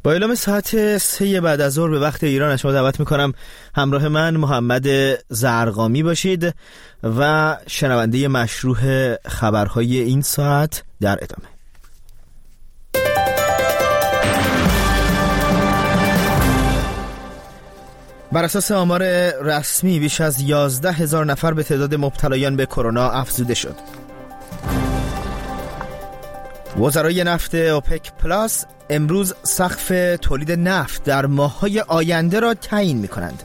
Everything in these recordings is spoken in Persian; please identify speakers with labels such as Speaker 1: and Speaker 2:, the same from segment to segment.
Speaker 1: با اعلام ساعت 3 بعد از ظهر به وقت ایران شما دعوت میکنم همراه من محمد زرقامی باشید و شنونده مشروع خبرهای این ساعت در ادامه. بر اساس آمار رسمی بیش از 11,000 نفر به تعداد مبتلایان به کرونا افزوده شد. وزرای نفت اوپک پلاس امروز سقف تولید نفت در ماه‌های آینده را تعیین می‌کنند.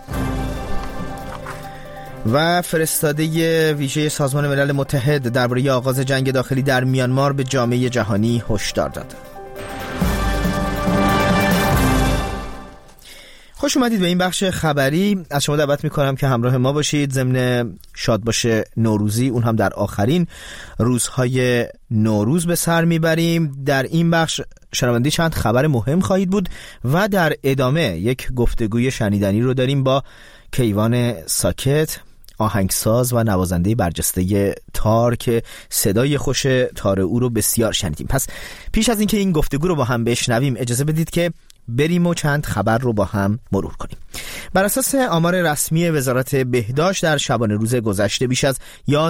Speaker 1: و فرستاده ویژه سازمان ملل متحد درباره آغاز جنگ داخلی در میانمار به جامعه جهانی هشدار داد. خوش اومدید به این بخش خبری. از شما دعوت میکنم که همراه ما باشید ضمن شادباش نوروزی، اون هم در آخرین روزهای نوروز به سر میبریم. در این بخش شنوندی چند خبر مهم خواهید بود و در ادامه یک گفتگوی شنیدنی رو داریم با کیوان ساکت، آهنگساز و نوازنده برجسته تار که صدای خوش تار او رو بسیار شنیدیم. پس پیش از اینکه این گفتگو رو با هم بشنویم اجازه بدید که بریم و چند خبر رو با هم مرور کنیم. بر اساس آمار رسمی وزارت بهداشت در شبانه روز گذشته بیش از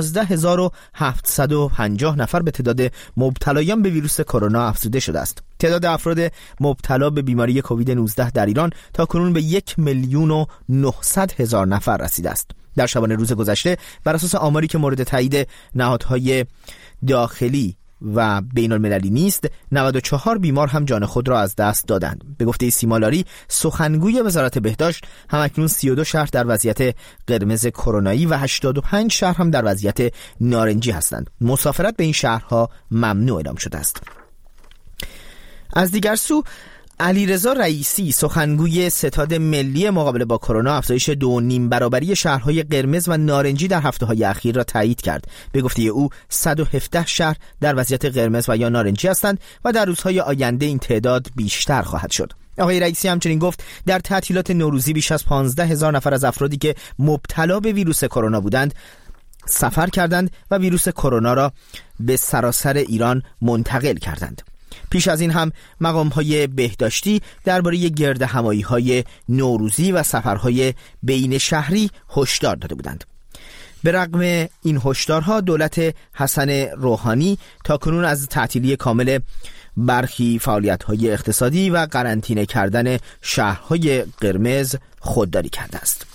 Speaker 1: 11,750 نفر به تعداد مبتلایان به ویروس کرونا افزوده شده است. تعداد افراد مبتلا به بیماری کووید 19 در ایران تا کنون به 1,900,000 نفر رسیده است. در شبانه روز گذشته بر اساس آماری که مورد تایید نهادهای داخلی و بین المللی نیست، 94 بیمار هم جان خود را از دست دادند. به گفته سیمالاری سخنگوی وزارت بهداشت، همکنون 32 شهر در وضعیت قرمز کرونایی و 85 شهر هم در وضعیت نارنجی هستند. مسافرت به این شهرها ممنوع اعلام شده است. از دیگر سو علیرضا رئیسی سخنگوی ستاد ملی مقابله با کرونا افزایش 2.5 برابری شهرهای قرمز و نارنجی در هفته‌های اخیر را تایید کرد. به گفته او 117 شهر در وضعیت قرمز و یا نارنجی هستند و در روزهای آینده این تعداد بیشتر خواهد شد. آقای رئیسی همچنین گفت در تعطیلات نوروزی بیش از 15,000 نفر از افرادی که مبتلا به ویروس کرونا بودند سفر کردند و ویروس کرونا را به سراسر ایران منتقل کردند. پیش از این هم مقام‌های بهداشتی درباره گردهمایی‌های نوروزی و سفرهای بین شهری هشدار داده بودند. به رغم این هشدارها دولت حسن روحانی تاکنون از تعطیلی کامل برخی فعالیت‌های اقتصادی و قرنطینه کردن شهرهای قرمز خودداری کرده است.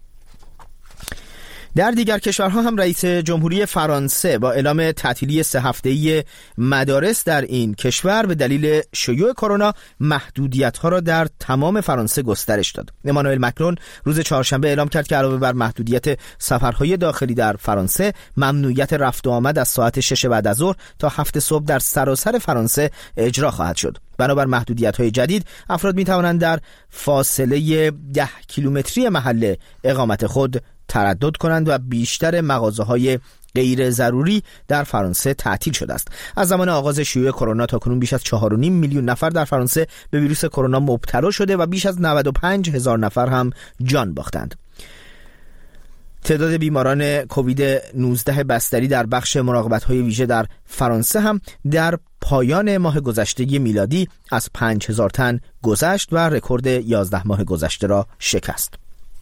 Speaker 1: در دیگر کشورها هم رئیس جمهوری فرانسه با اعلام تعطیلی 3 هفته‌ای مدارس در این کشور به دلیل شیوع کرونا محدودیت‌ها را در تمام فرانسه گسترش داد. امانوئل مکرون روز چهارشنبه اعلام کرد که علاوه بر محدودیت سفرهای داخلی در فرانسه، ممنوعیت رفت و آمد از ساعت 6 بعد از ظهر تا 7 صبح در سراسر فرانسه اجرا خواهد شد. بنابر محدودیت‌های جدید، افراد می‌توانند در فاصله 10 کیلومتری محل اقامت خود تردد کنند و بیشتر مغازه‌های غیر ضروری در فرانسه تعطیل شده است. از زمان آغاز شیوع کرونا تا کنون بیش از 4.5 میلیون نفر در فرانسه به ویروس کرونا مبتلا شده و بیش از 95,000 نفر هم جان باختند. تعداد بیماران کووید 19 بستری در بخش مراقبت‌های ویژه در فرانسه هم در پایان ماه گذشته میلادی از 5,000 تن گذشت و رکورد 11 ماه گذشته را شکست.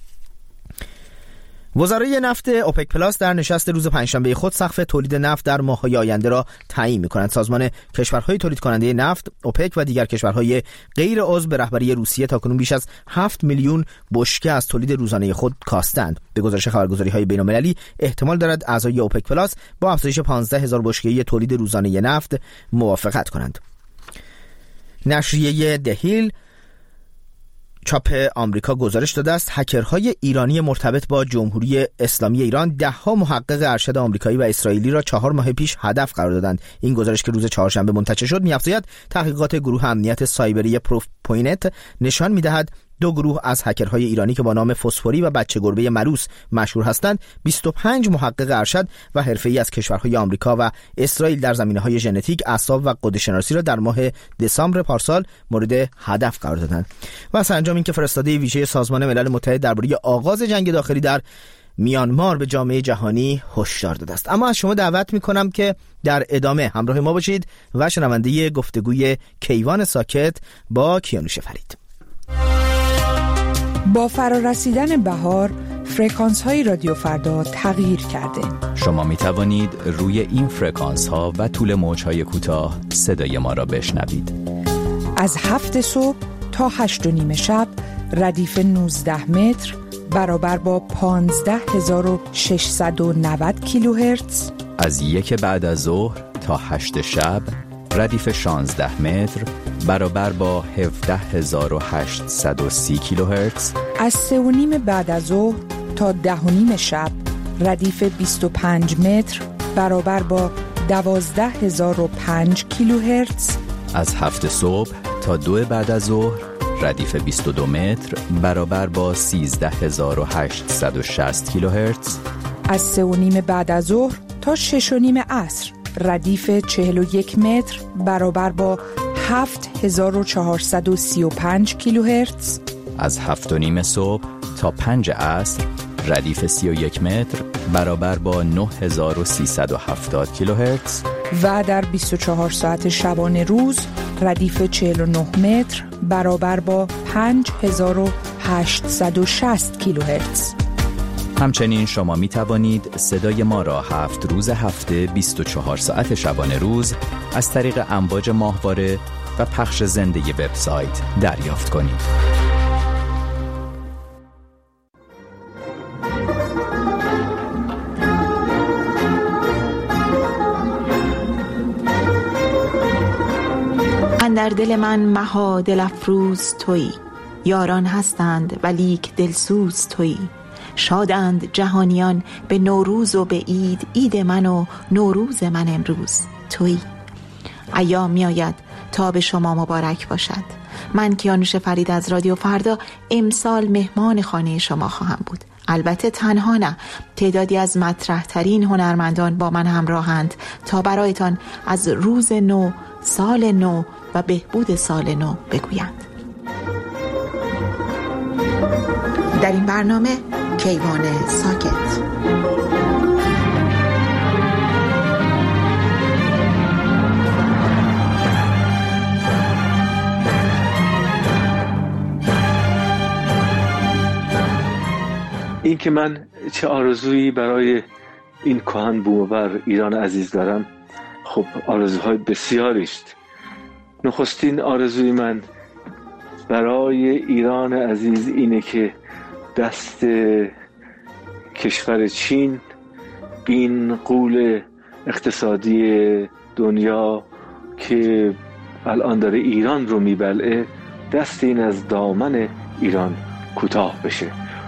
Speaker 1: وزرای نفت اوپک پلاس در نشست روز پنجشنبه خود سقف تولید نفت در ماه‌های آینده را تعیین می‌کنند. سازمان کشورهای تولید کننده نفت اوپک و دیگر کشورهای غیر عضو به رهبری روسیه تاکنون بیش از 7 میلیون بشکه از تولید روزانه خود کاستند. به گزارش خبرگزاری‌های بین‌المللی احتمال دارد اعضای اوپک پلاس با افزایش 15,000 بشکه تولید روزانه نفت موافقت کنند. نشریه دهیل چاپ آمریکا گزارش داده است هکرهای ایرانی مرتبط با جمهوری اسلامی ایران 10 محقق ارشد آمریکایی و اسرائیلی را 4 ماه پیش هدف قرار دادند. این گزارش که روز چهارشنبه منتشر شد می‌افزاید تحقیقات گروه امنیت سایبری پروف پوینت نشان می‌دهد 2 گروه از هکرهای ایرانی که با نام فسفوری و بچه گربه ملوس مشهور هستند 25 محقق ارشد و حرفه‌ای از کشورهای آمریکا و اسرائیل در زمینه‌های ژنتیک، اعصاب و غده‌شناسی را در ماه دسامبر پارسال مورد هدف قرار دادند. و سرانجام اینکه فرستاده ویژه سازمان ملل متحد درباره آغاز جنگ داخلی در میانمار به جامعه جهانی هشدار داده است. اما از شما دعوت میکنم که در ادامه همراه ما باشید و شنونده گفتگوی کیوان ساکت با کیانوش فرید.
Speaker 2: با فرارسیدن بهار، فرکانس های رادیو فردا تغییر کرده.
Speaker 3: شما می توانید روی این فرکانس ها و طول موج های کوتاه صدای ما را بشنوید.
Speaker 2: از 7 صبح تا 8:30 شب ردیف 19 متر برابر با 15690 کیلوهرتز.
Speaker 3: از 1 بعد از ظهر تا 8 شب ردیف 16 متر برابر با 17830 کیلوهرتز.
Speaker 2: از 3:30 بعد از ظهر تا 10:30 شب ردیف 25 متر برابر با 12005 کیلوهرتز.
Speaker 3: از 7 صبح تا 2 بعد از ظهر ردیف 22 متر برابر با 13860 کیلوهرتز.
Speaker 2: از 3:30 بعد از ظهر تا 6:30 عصر ردیف 41 متر برابر با 7435 کیلوهرتز.
Speaker 3: از 7:30 صبح تا 5 عصر ردیف 31 متر برابر با 9370 کیلوهرتز.
Speaker 2: و در 24 ساعت شبانه روز ردیف 49 متر برابر با 5860 کیلوهرتز.
Speaker 3: همچنین شما می توانید صدای ما را 7 روز هفته 24 ساعت شبانه روز از طریق امواج ماهواره و پخش زنده وبسایت دریافت کنید.
Speaker 4: در دل من مها دل افروز تویی، یاران هستند ولیک دلسوز تویی. شادند جهانیان به نوروز و به عید، عید من و نوروز من امروز تویی. ایام می آید تا به شما مبارک باشد. من کیانوش فرید از رادیو فردا امسال مهمان خانه شما خواهم بود. البته تنها نه، تعدادی از مطرح ترین هنرمندان با من همراهند تا برایتان از روز نو، سال نو و بهبود سال نو بگویند. در این برنامه کیوان ساکت.
Speaker 5: این که من چه آرزویی برای این کهن بومور ایران عزیز دارم، خب آرزوهای بسیاری است. نخستین آرزوی من برای ایران عزیز اینه که دست کشور چین، این غول اقتصادی دنیا که الان داره ایران رو میبلعه، دست این از دامن ایران کوتاه بشه.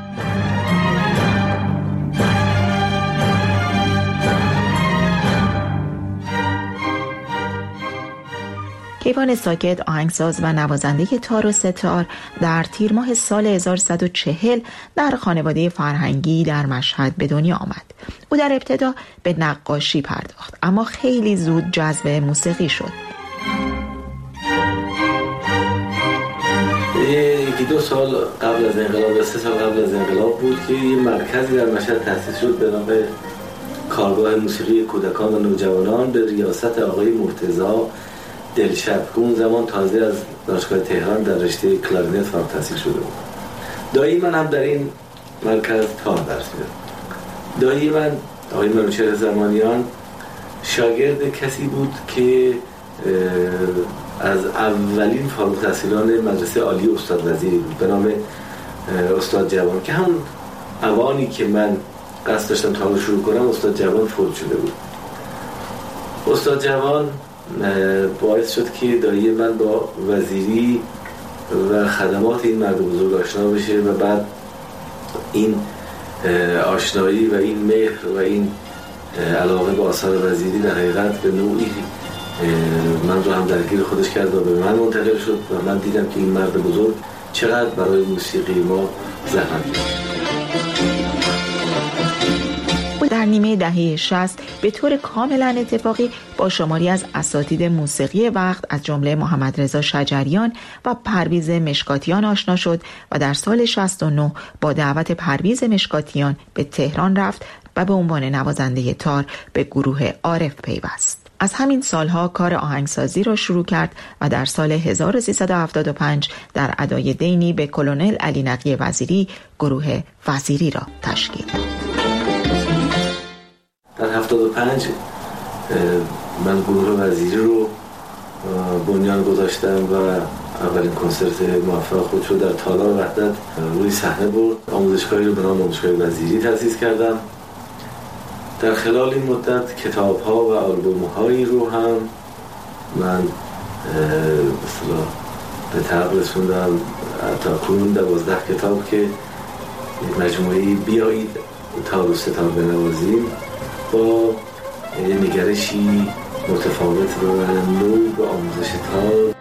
Speaker 4: کیوان ساکت آهنگساز و نوازنده تار و ستار در تیر ماه سال 1140 در خانواده فرهنگی در مشهد به دنیا آمد. او در ابتدا به نقاشی پرداخت اما خیلی زود جذب موسیقی شد.
Speaker 6: یکی 2 سال قبل از انقلاب، 3 سال قبل از انقلاب بود که یه مرکزی در مشهد تأسیس شد به نام کارگاه موسیقی کودکان و نوجوانان به ریاست آقای مرتضی دلشب که اون زمان تازه از دانشگاه تهران در رشته کلارینت فارغ التحصیل شده بود. دایی من هم در این مرکز کار درس می‌داد. دایی من آقای منوچهر زمانیان شاگرد کسی بود که از اولین فارغ التحصیلان مدرسه عالی استاد وزیری بود به نام استاد جوان، که همون اوانی که من قصد داشتم تا رو شروع کنم استاد جوان فوت شده بود. استاد جوان باعث شد که دایی من با وزیری و خدمات این مرد بزرگ آشنا بشه و بعد این آشنایی و این مهر و این علاقه با آثار وزیری در حقیقت به نوعی من رو هم درگیر خودش کرد و به من منتقل شد و من دیدم که این مرد بزرگ چقدر برای موسیقی ما زحمت کشید.
Speaker 4: در در نیمه دهه 60 به طور کاملا اتفاقی با شماری از اساتید موسیقی وقت از جمله محمد رضا شجریان و پرویز مشکاتیان آشنا شد و در سال 69 با دعوت پرویز مشکاتیان به تهران رفت و به عنوان نوازنده تار به گروه عارف پیوست. از همین سالها کار آهنگسازی را شروع کرد و در سال 1375 در ادای دینی به کلونل علی نقی وزیری گروه وزیری را تشکیل داد.
Speaker 6: در 75 من گروه وزیری رو بنیان گذاشتم و اولین کنسرت موفق خودش رو در تالار وحدت روی صحنه برد. آموزشگاهی رو به نام آموزشگاه وزیری تأسیس کردم. در خلال این مدت کتاب‌ها و آلبوم‌هایی رو هم من مثلا به طرق رسوندم، تا کنون 12 کتاب که مجموعه‌ای بیایید تا رو ستار بنوازیم با نگرشی متفاوت و نوع به آموزش تار.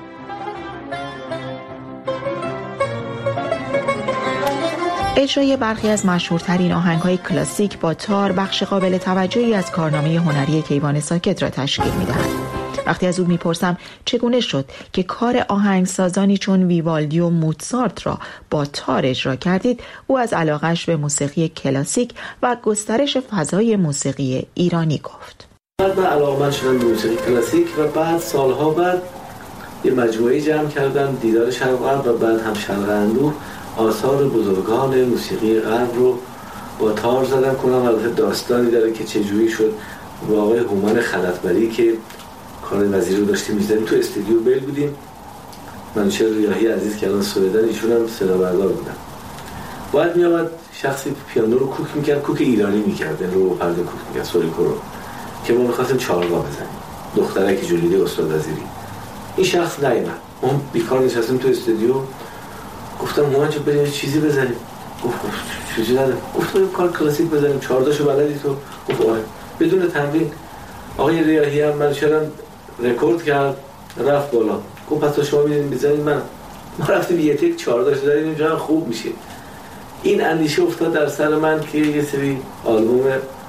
Speaker 4: اجرای برخی از مشهورترین آهنگ‌های کلاسیک با تار بخش قابل توجهی از کارنامه هنری کیوان ساکت را تشکیل می‌دهد. وقتی از او میپرسم چگونه شد که کار آهنگسازانی چون ویوالدی و موتزارت را با تار اجرا کردید، او از علاقه‌اش به موسیقی کلاسیک و گسترش فضای موسیقی ایرانی گفت.
Speaker 6: بعد من علاقه‌مند شدم به موسیقی کلاسیک و بعد سالها بعد یه مجموعه جمع کردم، دیدار شرق غرب و بعد هم شرق اندوه، آثار بزرگان موسیقی غرب رو با تار زدم کنم. البته داستانی داره که چجوری شد. با آقای هومن خلطبری که کار وزیری رو داشتیم می‌زدیم تو استودیو بل بودیم، منوچهر ریاحی عزیز که الان سوئدن، ایشون هم صدابردار بودن. باید میامد شخصی پیانو رو کوک میکرد، کوک ایرانی میکرد، رو پرده کوک میکرد، سوریکو رو، که ما می‌خواستیم چهارگاه بزنیم. دخترک جولیده استاد وزیری. این شخص نیامد. ما بیکار نشستیم تو استودیو. گفتم هومن جان بریم چیزی بزنیم. گفت چیزی ندارم. گفتم کار کلاسیک بزنیم، 14 شو بلدی تو؟ گفت آره. بدون تمرین. آقای ریاحی هم منوچهرم رکورد کرد، رفت بالا. گفت پس شما می‌دین بزنید. ما رفتیم یه تک 14 شو زدیم، اینجا خوب میشه. این اندیشه افتاد در سر من که یه سری آلبوم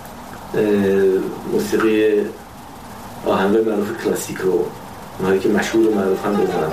Speaker 6: موسیقی آهنگای معروف کلاسیک رو، اونهایی که مشهور و معروف هم بزنم.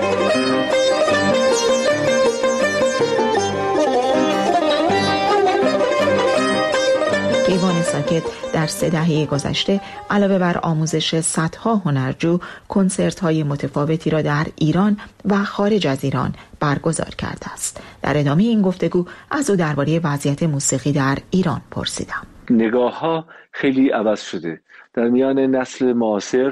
Speaker 4: کیوان ساکت در 3 دهه گذشته علاوه بر آموزش صدها هنرجو، کنسرت‌های متفاوتی را در ایران و خارج از ایران برگزار کرده است. در ادامه این گفتگو از او درباره وضعیت موسیقی در ایران پرسیدم.
Speaker 5: نگاه‌ها خیلی عوض شده. در میان نسل معاصر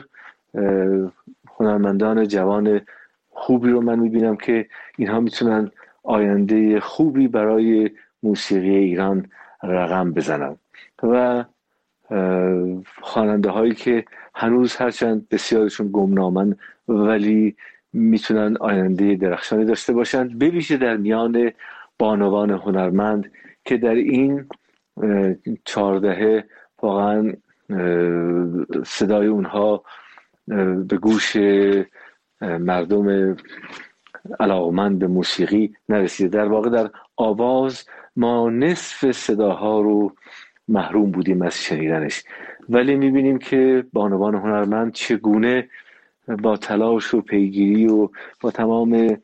Speaker 5: هنرمندان جوان خوبی رو من می‌بینم که اینها میتونن آینده خوبی برای موسیقی ایران رقم بزنن و خواننده هایی که هنوز هرچند بسیارشون گمنامن ولی میتونن آینده درخشانی داشته باشن، به ویژه در میان بانوان هنرمند که در این 4 دهه واقعا صدای اونها به گوش مردم علاقمند به موسیقی نرسیده. در واقع در آواز ما نصف صداها رو محروم بودیم از شنیدنش، ولی میبینیم که بانوان هنرمند چگونه با تلاش و پیگیری و با تمام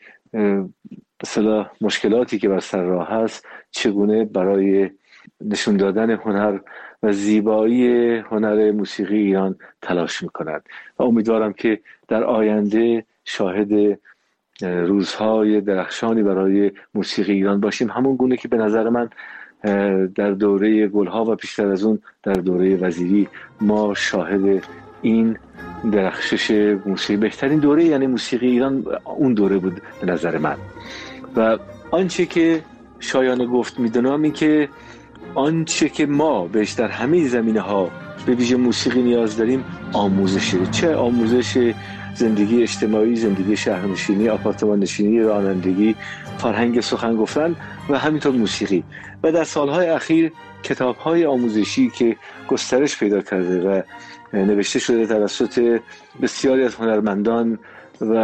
Speaker 5: مثلا مشکلاتی که بر سر راه هست چگونه برای نشون دادن هنر و زیبایی هنر موسیقی ایران تلاش میکنند و امیدوارم که در آینده شاهد روزهای درخشانی برای موسیقی ایران باشیم، همون گونه که به نظر من در دوره گلها و پیشتر از اون در دوره وزیری ما شاهد این درخشش موسیقی، بهترین دوره یعنی موسیقی ایران اون دوره بود به نظر من. و آنچه که شایان گفت میدونم این که آنچه که ما بهش در همه زمینه‌ها به ویژه موسیقی نیاز داریم آموزشه، چه آموزش زندگی اجتماعی، زندگی شهرنشینی، آپارتمان نشینی، رانندگی، فرهنگ سخن گفتن و همینطور موسیقی. و در سالهای اخیر کتاب‌های آموزشی که گسترش پیدا کرده و نوشته شده توسط بسیاری از هنرمندان و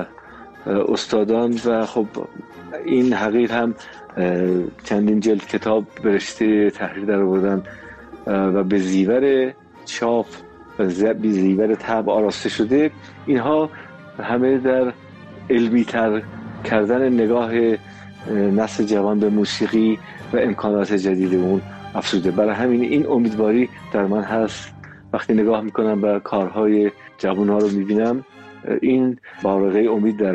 Speaker 5: استادان و خب این حقیر هم چندین جلد کتاب به رشته تحریر در آوردن و به زیور چاپ و به زیور طبع آراسته شده، اینها همه در علمی تر کردن نگاه نسل جوان به موسیقی و امکانات جدید اون افزوده. برای همین این امیدواری در من هست. وقتی نگاه میکنم و کارهای جوانها رو میبینم، این بارقه امید در